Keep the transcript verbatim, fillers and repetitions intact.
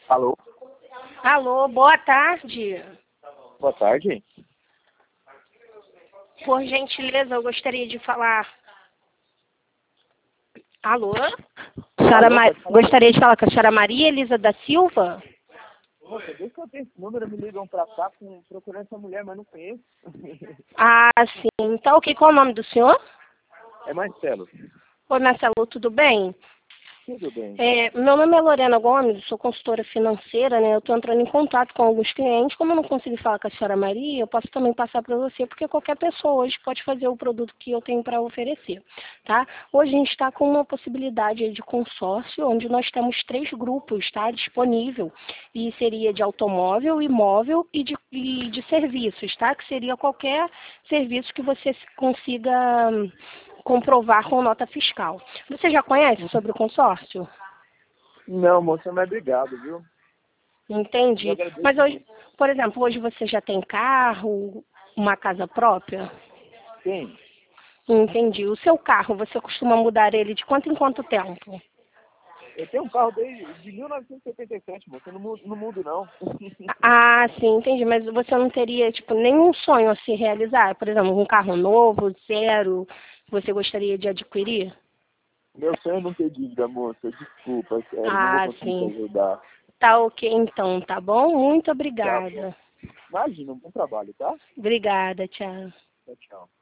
Alô? Alô, boa tarde. Boa tarde. Por gentileza, eu gostaria de falar. Alô? Senhora Alô, Ma... pode falar? Gostaria de falar com a senhora Maria Elisa da Silva? Nossa, desde que eu tenho esse número, me ligam pra cá com, procurando essa mulher, mas não conheço. Ah, sim. Então, ok, qual é o nome do senhor? É Marcelo. Oi, Marcelo, tudo bem? Tudo bem. É, meu nome é Lorena Gomes, sou consultora financeira, né? Eu estou entrando em contato com alguns clientes. Como eu não consegui falar com a senhora Maria, eu posso também passar para você, porque qualquer pessoa hoje pode fazer o produto que eu tenho para oferecer, tá? Hoje a gente está com uma possibilidade aí de consórcio, onde nós temos três grupos, tá? Disponível, e seria de automóvel, imóvel e de, e de serviços, tá? Que seria qualquer serviço que você consiga hum, comprovar com nota fiscal. Você já conhece sobre o consórcio? Não, moça, mas obrigado, viu? Eu Entendi. agradeço Mas hoje, muito. por exemplo, hoje você já tem carro, uma casa própria? Sim, Entendi. O seu carro, você costuma mudar ele de quanto em quanto tempo? eu tenho um carro desde de mil novecentos e setenta e sete, moça, eu não mudo, não mudo não. Ah, sim, entendi. Mas você não teria, tipo, nenhum sonho a se realizar? Por exemplo, um carro novo, zero, você gostaria de adquirir? Meu sonho é não ter dívida, moça, desculpa, sério, não vou Ah, conseguir te sim. ajudar. Tá ok, então, tá bom? Muito Tá bom. obrigada. Imagina, um bom trabalho, tá? Obrigada, tchau. Tchau, tchau.